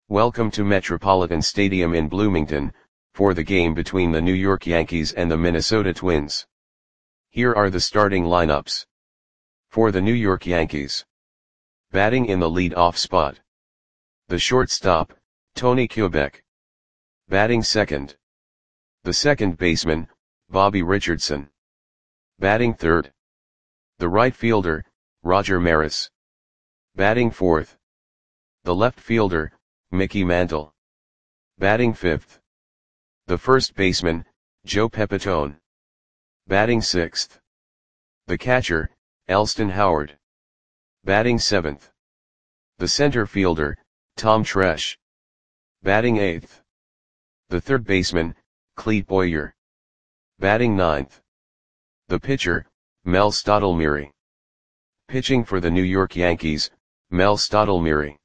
Welcome to Metropolitan Stadium in Bloomington, for the game between the New York Yankees and the Minnesota Twins. Here are the starting lineups. For the New York Yankees. Batting in the lead-off spot. The shortstop, Tony Kubek. Batting second. The second baseman, Bobby Richardson. Batting third. The right fielder, Roger Maris. Batting fourth. The left fielder, Mickey Mantle. Batting fifth. The first baseman, Joe Pepitone. Batting sixth. The catcher, Elston Howard. Batting seventh. The center fielder, Tom Tresh. Batting eighth. The third baseman, Clete Boyer. Batting ninth. The pitcher, Mel Stottlemyre. Pitching for the New York Yankees, Mel Stottlemyre.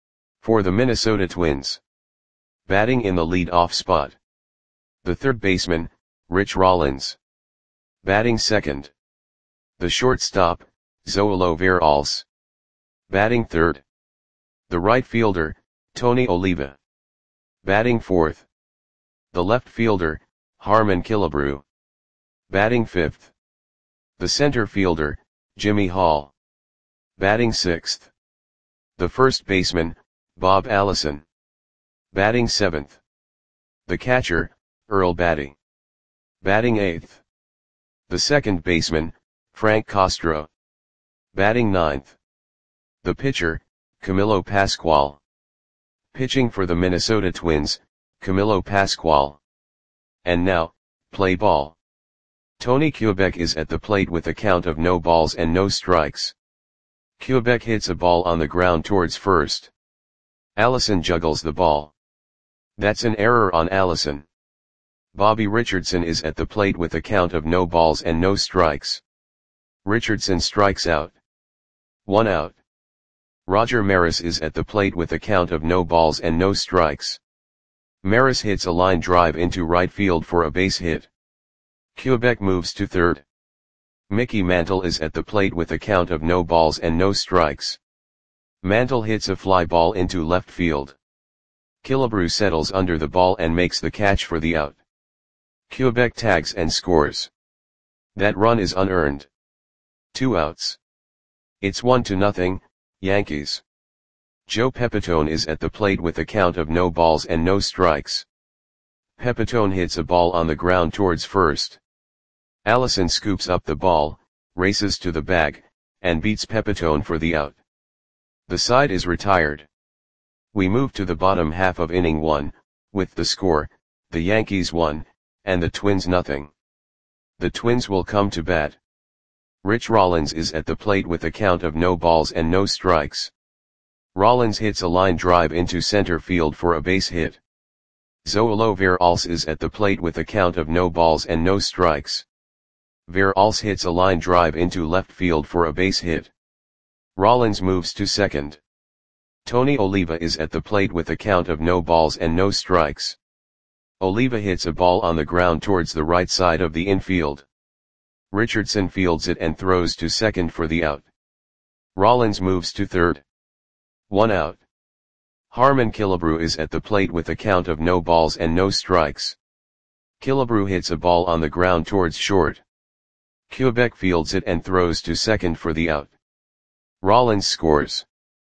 For the Minnesota Twins. Batting in the lead-off spot. The third baseman, Rich Rollins. Batting second. The shortstop, Zoilo Veralce. Batting third. The right fielder, Tony Oliva. Batting fourth. The left fielder, Harmon Killebrew. Batting fifth. The center fielder, Jimmy Hall. Batting sixth. The first baseman, Bob Allison. Batting seventh. The catcher, Earl Batty. Batting eighth. The second baseman, Frank Castro. Batting ninth. The pitcher, Camilo Pascual. Pitching for the Minnesota Twins, Camilo Pascual. And now, play ball. Tony Kubek is at the plate with a count of no balls and no strikes. Kubek hits a ball on the ground towards first. Allison juggles the ball. That's an error on Allison. Bobby Richardson is at the plate with a count of no balls and no strikes. Richardson strikes out. 1 out. Roger Maris is at the plate with a count of no balls and no strikes. Maris hits a line drive into right field for a base hit. Kubek moves to third. Mickey Mantle is at the plate with a count of no balls and no strikes. Mantle hits a fly ball into left field. Killebrew settles under the ball and makes the catch for the out. Kubek tags and scores. That run is unearned. 2 outs. It's 1-0, Yankees. Joe Pepitone is at the plate with a count of no balls and no strikes. Pepitone hits a ball on the ground towards first. Allison scoops up the ball, races to the bag, and beats Pepitone for the out. The side is retired. We move to the bottom half of inning 1, with the score, the Yankees 1, and the Twins 0. The Twins will come to bat. Rich Rollins is at the plate with a count of no balls and no strikes. Rollins hits a line drive into center field for a base hit. Zoilo Veralce is at the plate with a count of no balls and no strikes. Veralce hits a line drive into left field for a base hit. Rollins moves to second. Tony Oliva is at the plate with a count of no balls and no strikes. Oliva hits a ball on the ground towards the right side of the infield. Richardson fields it and throws to second for the out. Rollins moves to third. 1 out. Harmon Killebrew is at the plate with a count of no balls and no strikes. Killebrew hits a ball on the ground towards short. Kubek fields it and throws to second for the out. Rollins scores.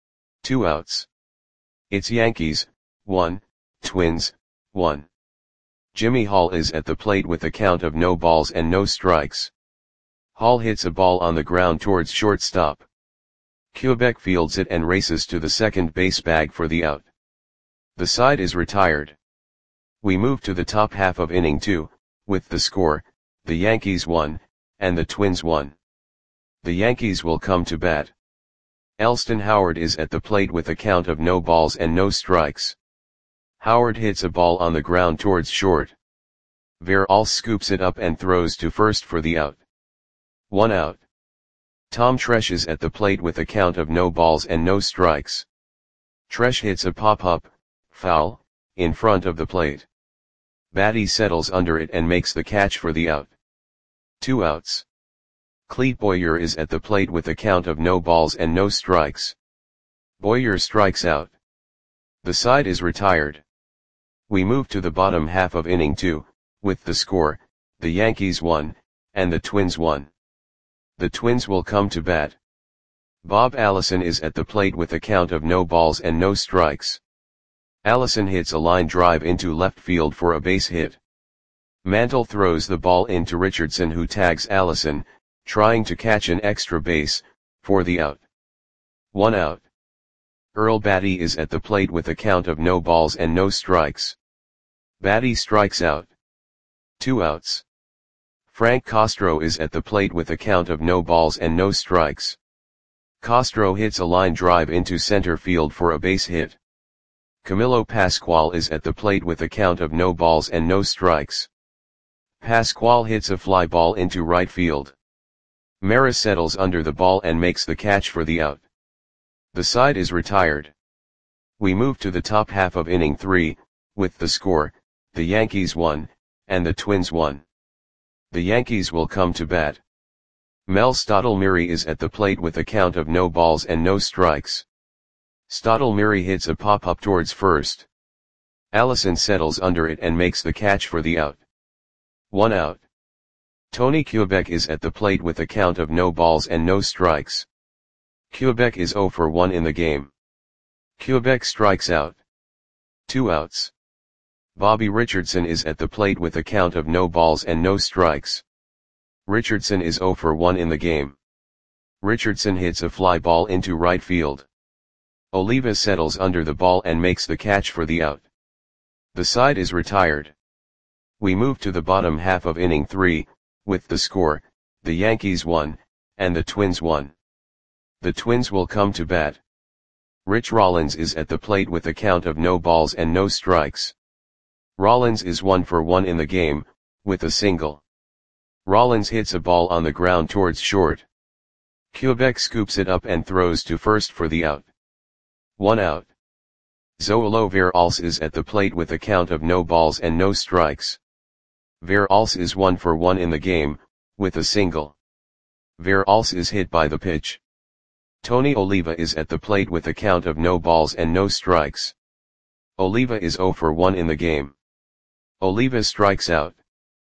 2 outs. It's Yankees, 1, Twins, 1. Jimmy Hall is at the plate with a count of no balls and no strikes. Hall hits a ball on the ground towards shortstop. Kubek fields it and races to the second base bag for the out. The side is retired. We move to the top half of inning 2, with the score, the Yankees 1, and the Twins 1. The Yankees will come to bat. Elston Howard is at the plate with a count of no balls and no strikes. Howard hits a ball on the ground towards short. Veralce scoops it up and throws to first for the out. 1 out. Tom Tresh is at the plate with a count of no balls and no strikes. Tresh hits a pop-up, foul, in front of the plate. Batty settles under it and makes the catch for the out. 2 outs. Clete Boyer is at the plate with a count of no balls and no strikes. Boyer strikes out. The side is retired. We move to the bottom half of inning 2, with the score, the Yankees won, and the Twins won. The Twins will come to bat. Bob Allison is at the plate with a count of no balls and no strikes. Allison hits a line drive into left field for a base hit. Mantle throws the ball into Richardson, who tags Allison, trying to catch an extra base, for the out. 1 out. Earl Battey is at the plate with a count of no balls and no strikes. Battey strikes out. 2 outs. Frank Castro is at the plate with a count of no balls and no strikes. Castro hits a line drive into center field for a base hit. Camilo Pascual is at the plate with a count of no balls and no strikes. Pascual hits a fly ball into right field. Maris settles under the ball and makes the catch for the out. The side is retired. We move to the top half of inning 3, with the score, the Yankees won, and the Twins won. The Yankees will come to bat. Mel Stottlemyre is at the plate with a count of no balls and no strikes. Stottlemyre hits a pop-up towards first. Allison settles under it and makes the catch for the out. 1 out. Tony Kubek is at the plate with a count of no balls and no strikes. Kubek is 0 for 1 in the game. Kubek strikes out. 2 outs. Bobby Richardson is at the plate with a count of no balls and no strikes. Richardson is 0 for 1 in the game. Richardson hits a fly ball into right field. Oliva settles under the ball and makes the catch for the out. The side is retired. We move to the bottom half of inning 3, with the score, the Yankees won, and the Twins won. The Twins will come to bat. Rich Rollins is at the plate with a count of no balls and no strikes. Rollins is 1 for 1 in the game, with a single. Rollins hits a ball on the ground towards short. Kubek scoops it up and throws to first for the out. 1 out. Zoilo Veralce is at the plate with a count of no balls and no strikes. Veralce is 1 for 1 in the game, with a single. Veralce is hit by the pitch. Tony Oliva is at the plate with a count of no balls and no strikes. Oliva is 0 for 1 in the game. Oliva strikes out.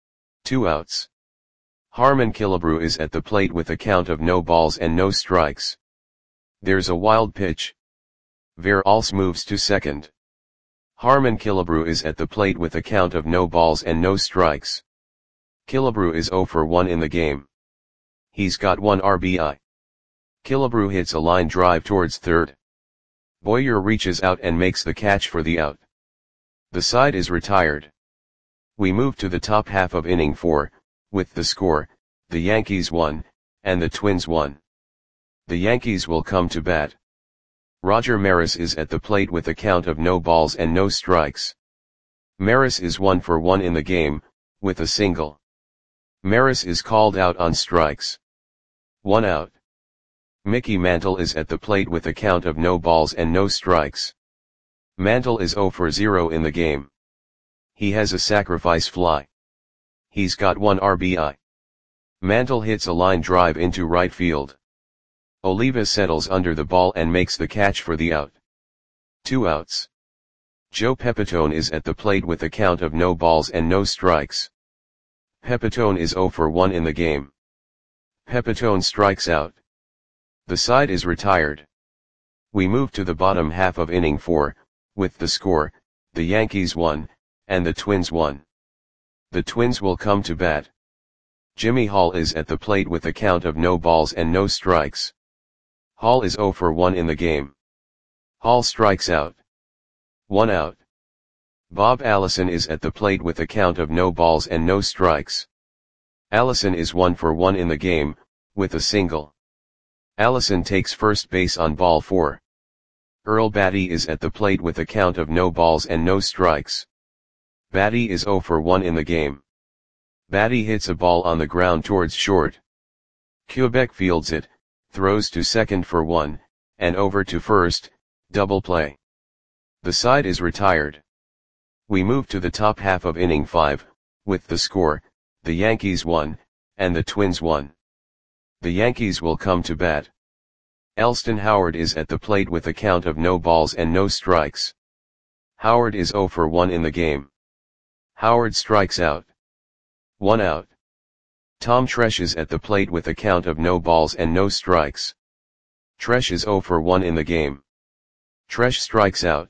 2 outs. Harmon Killebrew is at the plate with a count of no balls and no strikes. There's a wild pitch. Veralce moves to second. Harmon Killebrew is at the plate with a count of no balls and no strikes. Killebrew is 0 for 1 in the game. He's got 1 RBI. Killebrew hits a line drive towards third. Boyer reaches out and makes the catch for the out. The side is retired. We move to the top half of inning 4, with the score, the Yankees won, and the Twins won. The Yankees will come to bat. Roger Maris is at the plate with a count of no balls and no strikes. Maris is 1 for 1 in the game, with a single. Maris is called out on strikes. 1 out. Mickey Mantle is at the plate with a count of no balls and no strikes. Mantle is 0 for 0 in the game. He has a sacrifice fly. He's got 1 RBI. Mantle hits a line drive into right field. Oliva settles under the ball and makes the catch for the out. 2 outs. Joe Pepitone is at the plate with a count of no balls and no strikes. Pepitone is 0 for 1 in the game. Pepitone strikes out. The side is retired. We move to the bottom half of inning 4, with the score, the Yankees won, and the Twins won. The Twins will come to bat. Jimmy Hall is at the plate with a count of no balls and no strikes. Hall is 0 for 1 in the game. Hall strikes out. 1 out. Bob Allison is at the plate with a count of no balls and no strikes. Allison is 1 for 1 in the game, with a single. Allison takes first base on ball 4. Earl Battey is at the plate with a count of no balls and no strikes. Battey is 0 for 1 in the game. Battey hits a ball on the ground towards short. Kubek fields it, throws to second for 1, and over to first, double play. The side is retired. We move to the top half of inning 5, with the score, the Yankees won, and the Twins won. The Yankees will come to bat. Elston Howard is at the plate with a count of no balls and no strikes. Howard is 0 for 1 in the game. Howard strikes out. 1 out. Tom Tresh is at the plate with a count of no balls and no strikes. Tresh is 0 for 1 in the game. Tresh strikes out.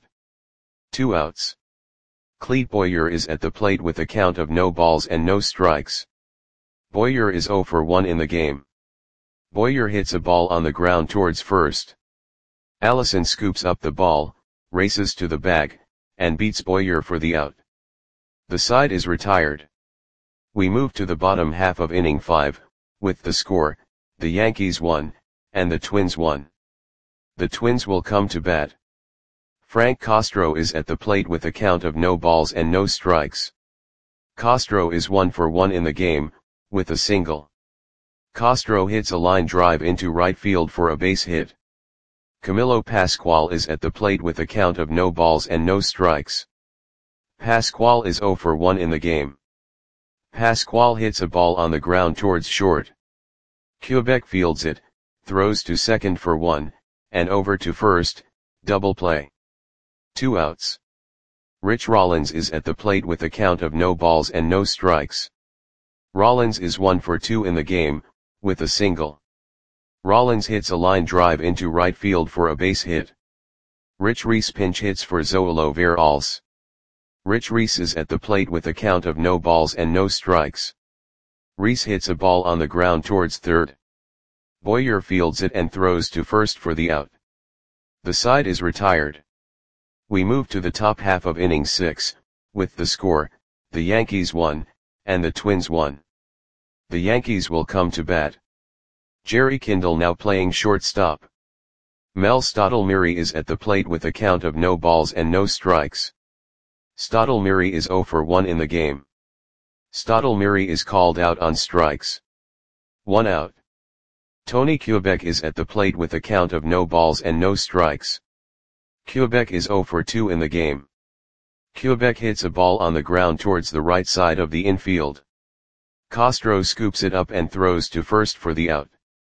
2 outs. Clete Boyer is at the plate with a count of no balls and no strikes. Boyer is 0 for 1 in the game. Boyer hits a ball on the ground towards first. Allison scoops up the ball, races to the bag, and beats Boyer for the out. The side is retired. We move to the bottom half of inning 5, with the score, the Yankees 1, and the Twins 1. The Twins will come to bat. Frank Castro is at the plate with a count of no balls and no strikes. Castro is 1 for 1 in the game, with a single. Castro hits a line drive into right field for a base hit. Camilo Pascual is at the plate with a count of no balls and no strikes. Pascual is 0 for 1 in the game. Pascual hits a ball on the ground towards short. Quebec fields it, throws to second for 1, and over to first, double play. 2 outs. Rich Rollins is at the plate with a count of no balls and no strikes. Rollins is 1 for 2 in the game, with a single. Rollins hits a line drive into right field for a base hit. Rich Reese pinch hits for Zoilo Veralles. Rich Reese is at the plate with a count of no balls and no strikes. Reese hits a ball on the ground towards third. Boyer fields it and throws to first for the out. The side is retired. We move to the top half of inning 6, with the score, the Yankees 1, and the Twins 1. The Yankees will come to bat. Jerry Kindle now playing shortstop. Mel Stottlemyre is at the plate with a count of no balls and no strikes. Stottlemyre is 0 for 1 in the game. Stottlemyre is called out on strikes. 1 out. Tony Quebec is at the plate with a count of no balls and no strikes. Quebec is 0 for 2 in the game. Quebec hits a ball on the ground towards the right side of the infield. Castro scoops it up and throws to first for the out.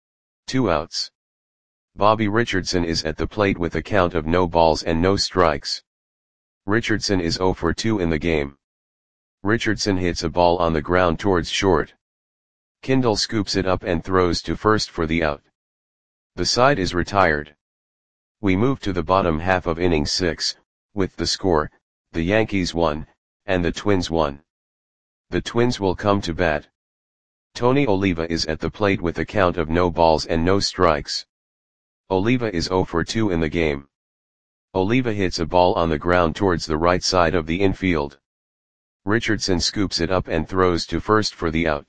2 outs. Bobby Richardson is at the plate with a count of no balls and no strikes. Richardson is 0 for 2 in the game. Richardson hits a ball on the ground towards short. Kindle scoops it up and throws to first for the out. The side is retired. We move to the bottom half of inning 6, with the score, the Yankees 1, and the Twins 1. The Twins will come to bat. Tony Oliva is at the plate with a count of no balls and no strikes. Oliva is 0 for 2 in the game. Oliva hits a ball on the ground towards the right side of the infield. Richardson scoops it up and throws to first for the out.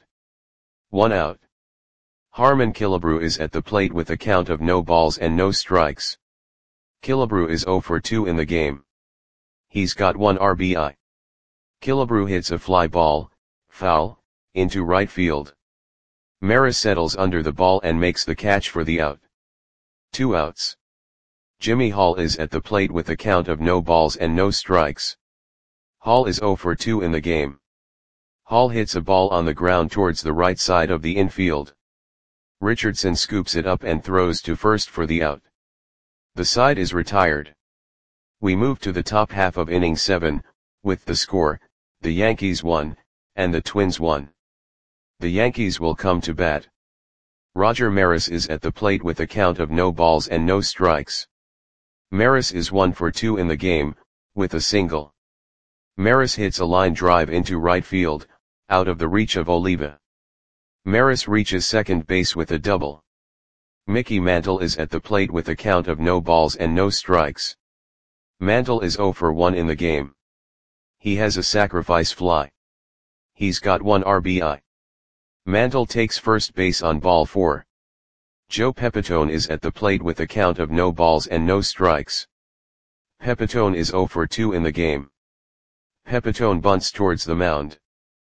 1 out. Harmon Killebrew is at the plate with a count of no balls and no strikes. Killebrew is 0 for 2 in the game. He's got 1 RBI. Killebrew hits a fly ball, foul, into right field. Maris settles under the ball and makes the catch for the out. 2 outs. Jimmy Hall is at the plate with a count of no balls and no strikes. Hall is 0 for 2 in the game. Hall hits a ball on the ground towards the right side of the infield. Richardson scoops it up and throws to first for the out. The side is retired. We move to the top half of inning 7, with the score, the Yankees 1, and the Twins 1. The Yankees will come to bat. Roger Maris is at the plate with a count of no balls and no strikes. Maris is 1 for 2 in the game, with a single. Maris hits a line drive into right field, out of the reach of Oliva. Maris reaches second base with a double. Mickey Mantle is at the plate with a count of no balls and no strikes. Mantle is 0 for 1 in the game. He has a sacrifice fly. He's got 1 RBI. Mantle takes first base on ball 4. Joe Pepitone is at the plate with a count of no balls and no strikes. Pepitone is 0 for 2 in the game. Pepitone bunts towards the mound.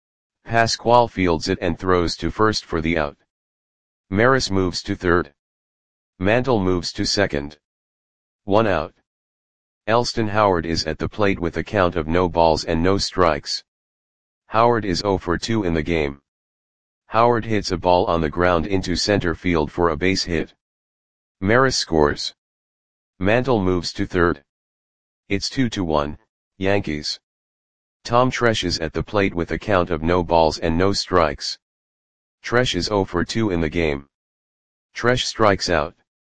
Pascual fields it and throws to first for the out. Maris moves to third. Mantle moves to second. 1 out. Elston Howard is at the plate with a count of no balls and no strikes. Howard is 0 for 2 in the game. Howard hits a ball on the ground into center field for a base hit. Maris scores. Mantle moves to third. It's 2-1, Yankees. Tom Tresh is at the plate with a count of no balls and no strikes. Tresh is 0 for 2 in the game. Tresh strikes out.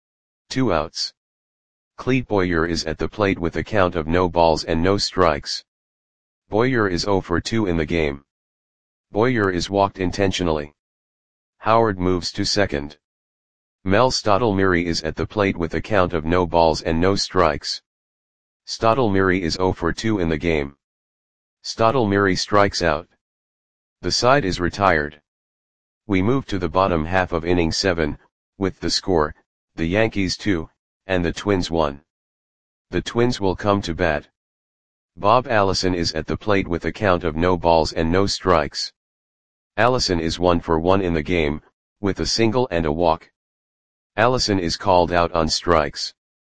2 outs. Clete Boyer is at the plate with a count of no balls and no strikes. Boyer is 0 for 2 in the game. Boyer is walked intentionally. Howard moves to second. Mel Stottlemyre is at the plate with a count of no balls and no strikes. Stottlemyre is 0 for 2 in the game. Stottlemyre strikes out. The side is retired. We move to the bottom half of inning 7, with the score, the Yankees 2, and the Twins 1. The Twins will come to bat. Bob Allison is at the plate with a count of no balls and no strikes. Allison is 1 for 1 in the game, with a single and a walk. Allison is called out on strikes.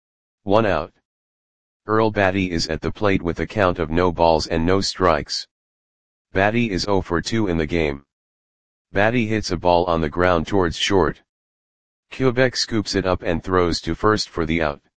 1 out. Earl Battey is at the plate with a count of no balls and no strikes. Battey is 0 for 2 in the game. Battey hits a ball on the ground towards short. Kubek scoops it up and throws to first for the out.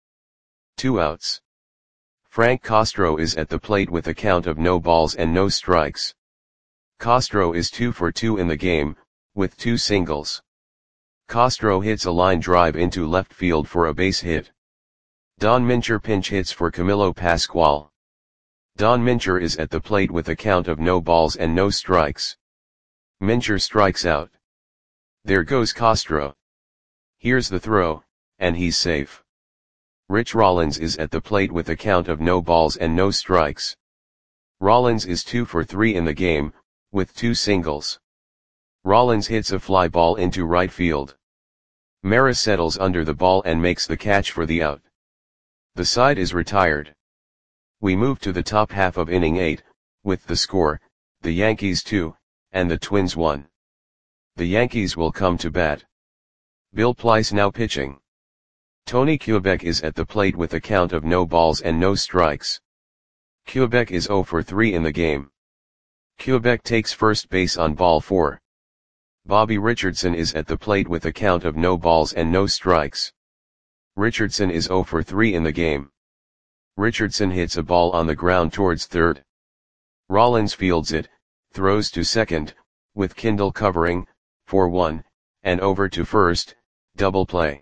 2 outs. Frank Castro is at the plate with a count of no balls and no strikes. Castro is 2 for 2 in the game, with 2 singles. Castro hits a line drive into left field for a base hit. Don Mincher pinch hits for Camilo Pascual. Don Mincher is at the plate with a count of no balls and no strikes. Mincher strikes out. There goes Castro. Here's the throw, and he's safe. Rich Rollins is at the plate with a count of no balls and no strikes. Rollins is 2 for 3 in the game, with 2 singles. Rollins hits a fly ball into right field. Maris settles under the ball and makes the catch for the out. The side is retired. We move to the top half of inning 8, with the score, the Yankees 2, and the Twins 1. The Yankees will come to bat. Bill Plyce now pitching. Tony Kubek is at the plate with a count of no balls and no strikes. Kubek is 0 for 3 in the game. Kubek takes first base on ball 4. Bobby Richardson is at the plate with a count of no balls and no strikes. Richardson is 0 for 3 in the game. Richardson hits a ball on the ground towards third. Rollins fields it, throws to second, with Kindle covering, for 1, and over to first, double play.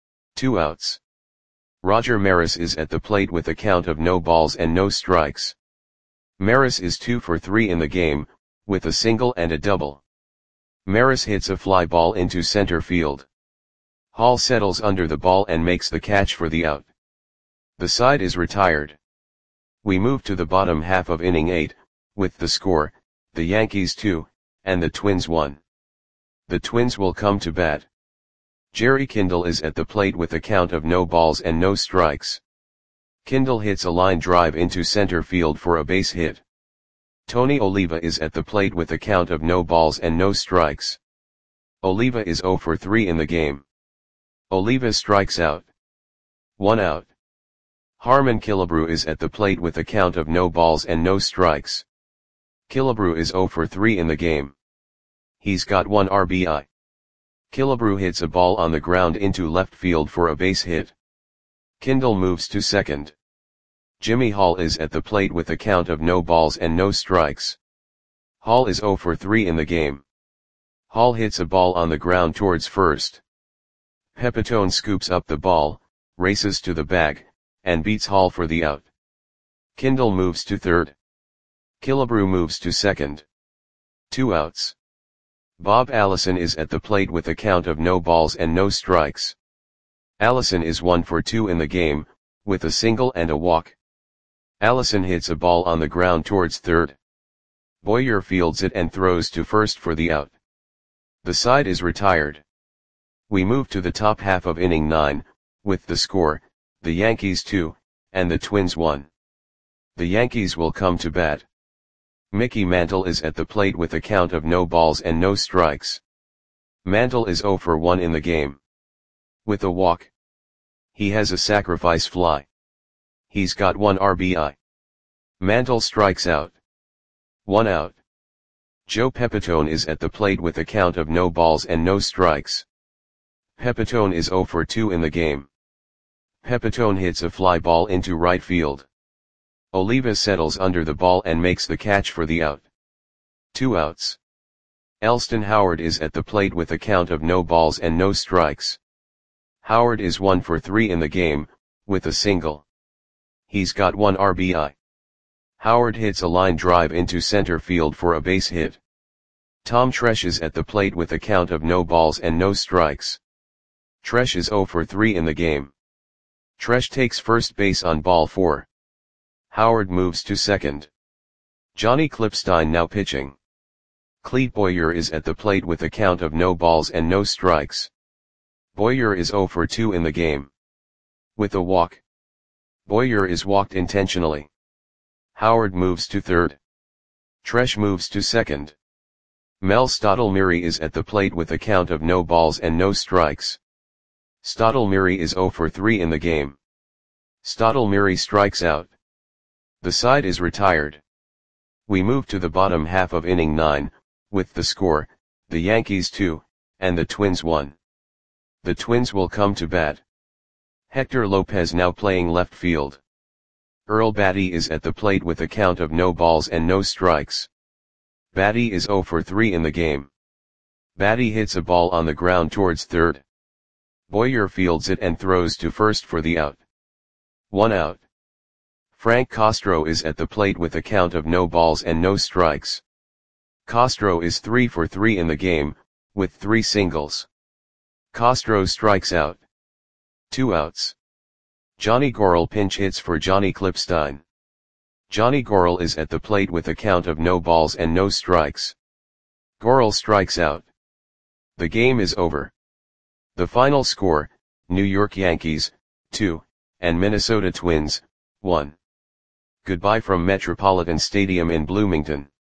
2 outs. Roger Maris is at the plate with a count of no balls and no strikes. Maris is 2 for 3 in the game, with a single and a double. Maris hits a fly ball into center field. Hall settles under the ball and makes the catch for the out. The side is retired. We move to the bottom half of inning 8, with the score, the Yankees 2, and the Twins 1. The Twins will come to bat. Jerry Kindle is at the plate with a count of no balls and no strikes. Kindle hits a line drive into center field for a base hit. Tony Oliva is at the plate with a count of no balls and no strikes. Oliva is 0 for 3 in the game. Oliva strikes out. 1 out. Harmon Killebrew is at the plate with a count of no balls and no strikes. Killebrew is 0 for 3 in the game. He's got 1 RBI. Killebrew hits a ball on the ground into left field for a base hit. Kindle moves to second. Jimmy Hall is at the plate with a count of no balls and no strikes. Hall is 0 for 3 in the game. Hall hits a ball on the ground towards first. Pepitone scoops up the ball, races to the bag, and beats Hall for the out. Kindle moves to third. Killebrew moves to second. 2 outs. Bob Allison is at the plate with a count of no balls and no strikes. Allison is 1 for 2 in the game, with a single and a walk. Allison hits a ball on the ground towards third. Boyer fields it and throws to first for the out. The side is retired. We move to the top half of inning 9, with the score, the Yankees 2, and the Twins 1. The Yankees will come to bat. Mickey Mantle is at the plate with a count of no balls and no strikes. Mantle is 0 for 1 in the game. With a walk. He has a sacrifice fly. He's got 1 RBI. Mantle strikes out. 1 out. Joe Pepitone is at the plate with a count of no balls and no strikes. Pepitone is 0 for 2 in the game. Pepitone hits a fly ball into right field. Oliva settles under the ball and makes the catch for the out. 2 outs. Elston Howard is at the plate with a count of no balls and no strikes. Howard is 1 for 3 in the game, with a single. He's got 1 RBI. Howard hits a line drive into center field for a base hit. Tom Tresh is at the plate with a count of no balls and no strikes. Tresh is 0 for 3 in the game. Tresh takes first base on ball 4. Howard moves to second. Johnny Klipstein now pitching. Clete Boyer is at the plate with a count of no balls and no strikes. Boyer is 0 for 2 in the game. With a walk. Boyer is walked intentionally. Howard moves to third. Tresh moves to second. Mel Stottlemyre is at the plate with a count of no balls and no strikes. Stottlemyre is 0 for 3 in the game. Stottlemyre strikes out. The side is retired. We move to the bottom half of inning 9, with the score, the Yankees 2, and the Twins 1. The Twins will come to bat. Hector Lopez now playing left field. Earl Batty is at the plate with a count of no balls and no strikes. Batty is 0 for 3 in the game. Batty hits a ball on the ground towards third. Boyer fields it and throws to first for the out. 1 out. Frank Castro is at the plate with a count of no balls and no strikes. Castro is 3 for 3 in the game, with 3 singles. Castro strikes out. 2 outs. Johnny Gorel pinch hits for Johnny Klipstein. Johnny Gorel is at the plate with a count of no balls and no strikes. Gorel strikes out. The game is over. The final score, New York Yankees, 2, and Minnesota Twins, 1. Goodbye from Metropolitan Stadium in Bloomington.